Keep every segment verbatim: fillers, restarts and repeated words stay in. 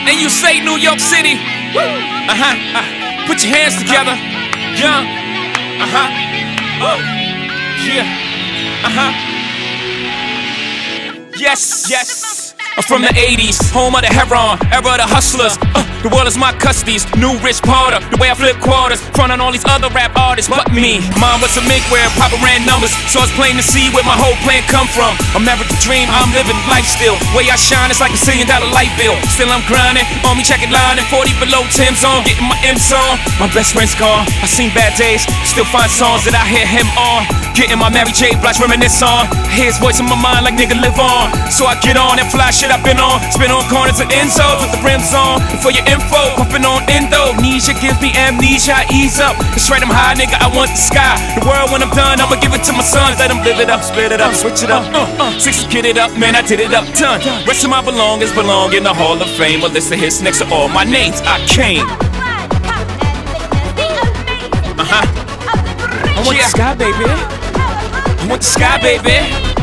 and you say New York City. Uh-huh. Uh, put your hands together. Young. Uh-huh. Oh. Yeah. Uh-huh. Yes. Yes. I'm from the eighties, home of the heron, era of the hustlers. Uh, the world is my custodies, new Rich Porter. The way I flip quarters, frontin' all these other rap artists, but me. Mom was a mink where Papa ran numbers, so it's plain to see where my whole plan come from. American dream, I'm living life still. Way I shine, it's like a million dollar light bill. Still I'm grinding, on me checking line and forty below Tim's on, getting my M's on. My best friend's gone, I seen bad days, still find songs that I hear him on. Getting my Mary J. Blige reminisce on. Hear his voice in my mind like nigga live on. So I get on that fly shit I've been on. Spin on corners and Enzo with the rims on. And for your info, pumping on endo. Amnesia gives me amnesia, ease up. It's right, I'm high, nigga, I want the sky. The world when I'm done, I'ma give it to my sons. Let them live it up, split it up, switch it up. Uh, uh, six, get it up, man, I did it up, done. Rest of my belongings belong in the Hall of Fame. A list of hits next to all my names, I came. Uh-huh. I want the sky, baby. I want the sky, baby.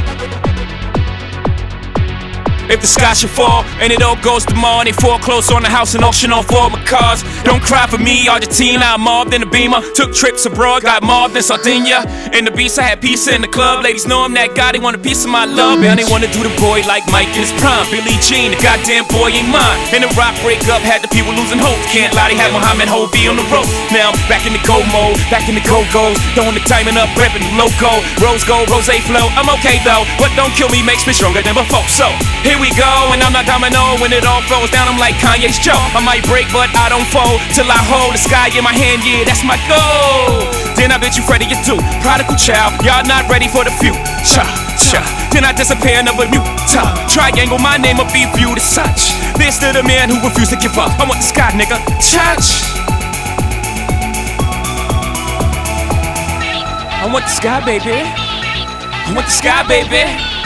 If the sky should fall and it all goes to Mar, they foreclose on the house and auction off all my cars. Don't cry for me, Argentina. I mobbed in the Beamer, took trips abroad, got mobbed in Sardinia. In the beast, I had pizza in the club. Ladies know I'm that guy, they want a piece of my love. And they wanna do the boy like Mike in his prime. Billie Jean, the goddamn boy ain't mine. And the rock breakup had the people losing hope. Can't lie, they had Muhammad Hovey on the road. Now I'm back in the go mode, back in the go-go's. Throwing the timing up, repping the loco. Rose gold, rose flow, I'm okay though. What don't kill me makes me stronger than before. So, here we go, and I'm not domino. When it all falls down, I'm like Kanye's Joe. I might break, but I don't fold. Till I hold the sky in my hand, yeah, that's my goal. Then I bet you Freddie, you too. Prodigal child, y'all not ready for the future. Then I disappear, another new top. Triangle, my name will be viewed as such. This to the man who refused to give up. I want the sky, nigga. Touch. I want the sky, baby. I want the sky, baby.